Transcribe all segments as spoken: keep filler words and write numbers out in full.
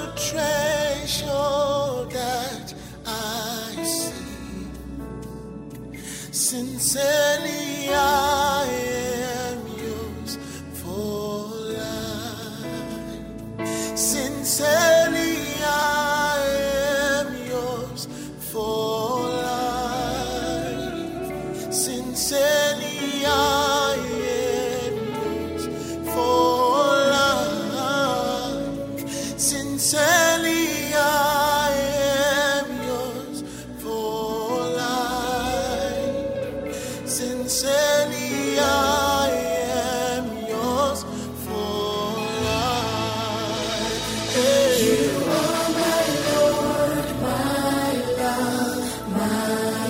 the treasure that I see. Sincerely I am yours for life. Sincerely I am yours for life. Sincerely I am yours for life. Sincerely I am yours for life. Sincerely I am yours for life. Hey. You are my Lord, my love, my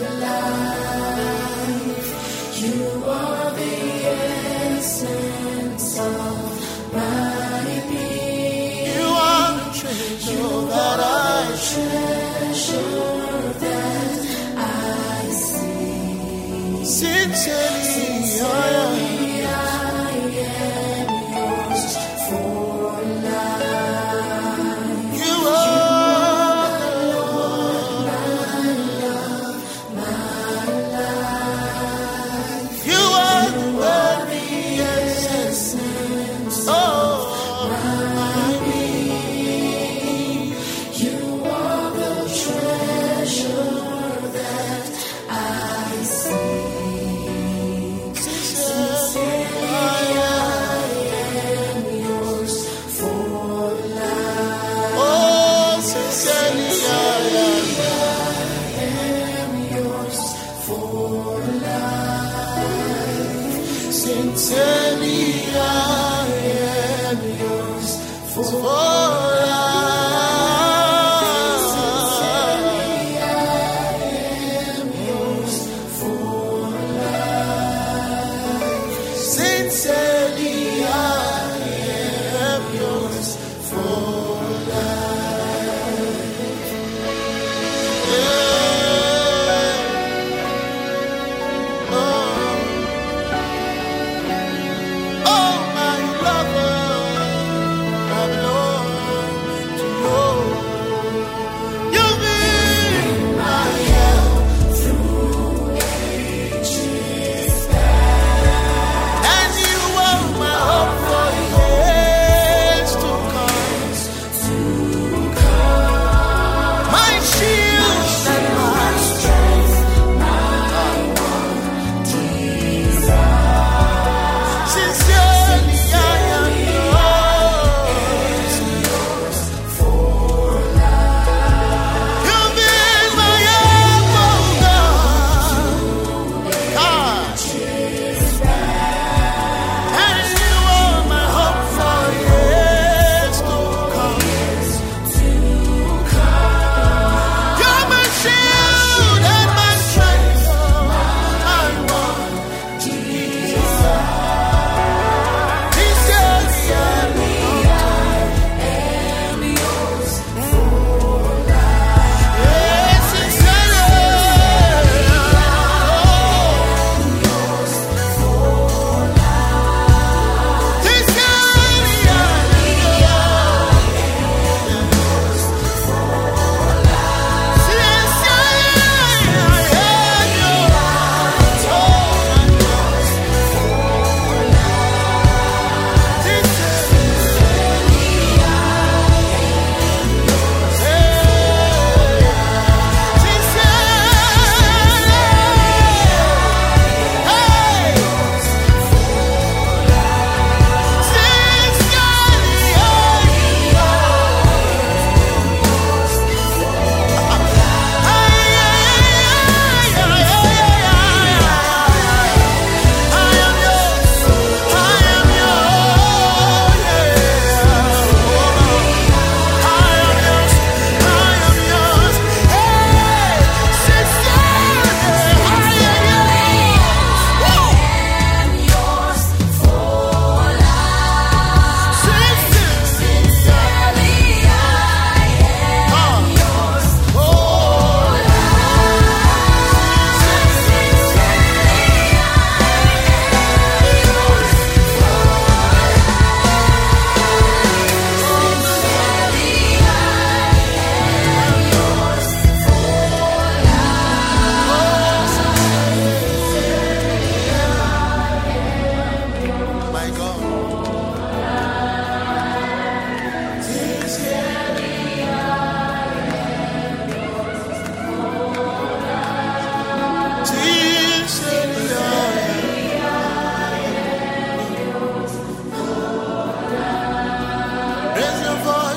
life. You are the essence of my being. You are the treasure that I treasure that I see. Sincerely I am yours for life. You are the Lord, my love, my life. You are the worthy essence of my being. You are the treasure that I see. Sincerely I am yours for life. Oh, sincerely I am yours for life. Sincerely I am yours for life. Sincerely I am yours for life. Sincerely I am yours for life. Yeah. Oh. Oh, my lover, I belong to you. You've been my help through ages past, and you are my hope for years to come.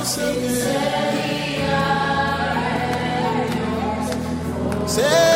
Say